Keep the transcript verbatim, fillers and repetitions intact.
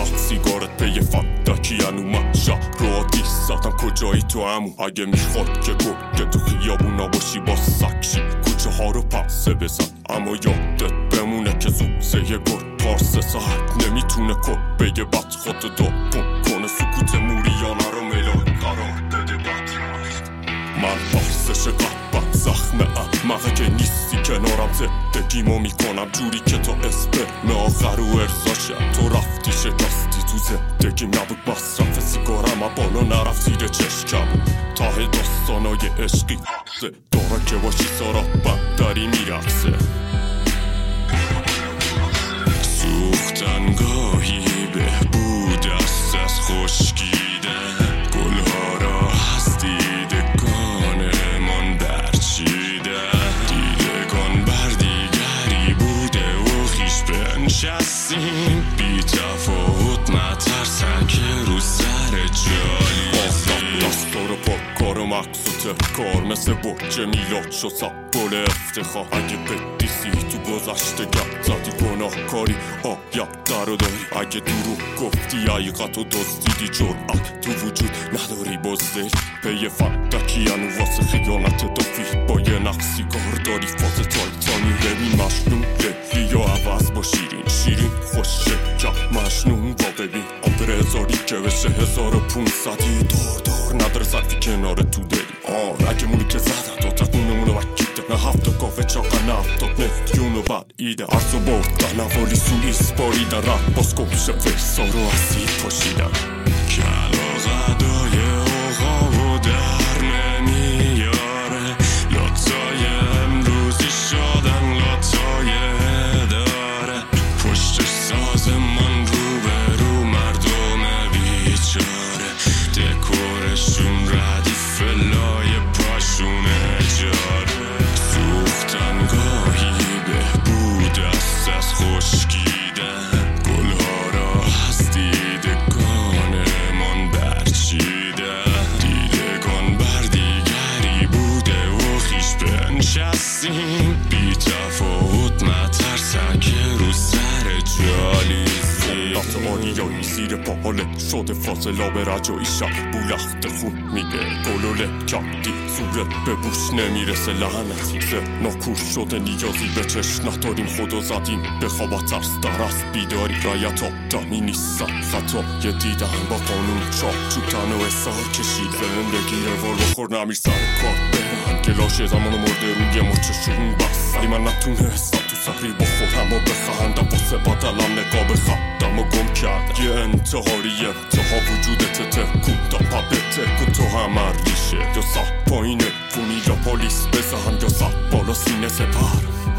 سیگارت به یه فندکی انومد شهر رو آتیش زدم کجایی تو همون اگه میخواد که گل که تو خیابونا باشی با سکشی کوچه ها رو پسه بزن اما یادت بمونه که زوزه یه گل پارسه ساعت نمیتونه کل بگه بد خودتو داپون کنه سکوت موریانه رو ملال قرار بده بدرخت من پارسش قلبم زخم احمقه که نیستی کنارم زندگیمو میکنم جوری که تو اسپرم آخر و ارزاشم تو رفتی شکستی تو زندگیم نبود مصرف سیگارم بالا نرفت زیر چشکم ته داستانای عشقی حقه داره که باشی سارا بدتری میرقصه سوختن گاهی بهبود است از خشکیدن گلها را از دیدگانمان برچیدن دیدگان بر دیگری بوده و خیش بنشستیم بی تفاوت مترسن که رو سر جالی دستار پاک کار مقصوده کار مثل برج میلاد شد سبال افتخار اگه بدیسی تو گذشته گرد زدی گناه کاری آید در داری اگه دروغ گفتی حقیقت و دزدیدی جرأت تو وجود نداری بزدل پی فندکی انو واسه خیانت دافی با یه نقصی کار داری فاز تایتانی ببین مشنون لیلی یا عوض با شیرین شیرین خوش شکر مشنون با ببین آبر هزاری که بشه هزار و پونصدی دار دار نداره صرفی کنار تو دلی آر اگه مونی که زدن تا تقونمونو وکیده نه هفته کافه چاقا نه هفتاد میلیونو بعد ایده عرض و بردن نوالی سوئیس باریدن رد باز کمشه فیسا رو اسید پاشیدن کلاغدای اوغا و در نمیاره لاتای امروزی شدن لاتای داره پشتش سازمان رو به رو مردم بیچاره دکورشون ردیف لای پاشون اجاره سوختن گاهی بهبود است از خشکیدن گلها را از دیدگانمان برچیدن دیدگان بر دیگری بوده و خیش بنشستیم بی تفاوت مترسن که رو سر جالی نفت آریایی زیر پاهاله شده فاصله به رجایی شب بولخت خون میده گلوله کمدی صورت به بوش نمیرسه لعنتی ناکور شده نیازی به چشم نداریم خدا زدیم به خواب ترس در از بیداری رایت آدمی نیستن خطا یه دیدن با قانون چاپ چوبتن و اصار کشید زندگی روال بخور نمیر سر کار برن گلاش زمان مرده روی مچشون بس ولی من نتونستم تو سخری بخورم و بخندم واسه بدلم نقاب خدم و گم کرد یه انتحاری انتها وجودت تکون دا پبه تکون تو همه ریشه یا سه پایینه فونی یا پلیس بزن یا سه بالا سینه سپر